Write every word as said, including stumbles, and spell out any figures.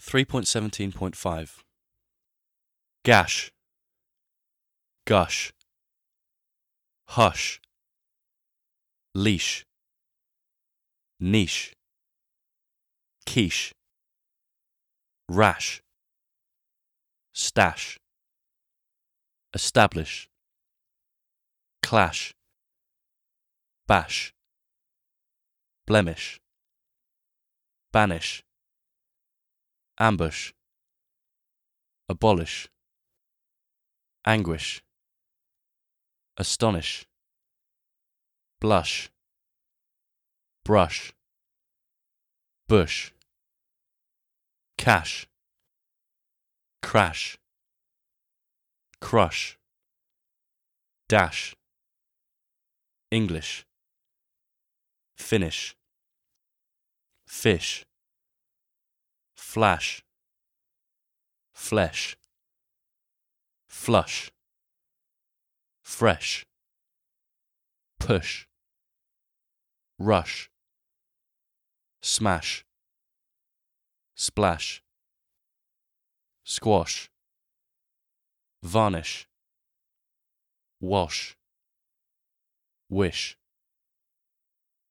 three point seventeen point five. Gash, gush, hush, leash, niche, quiche, rash, stash, establish, clash, bash, blemish, banish, ambush, abolish, anguish, astonish, blush, brush, bush, cash, crash, crush, dash, English, finish, fish, flash, flesh, flush, fresh, push, rush, smash, splash, squash, varnish, wash, wish.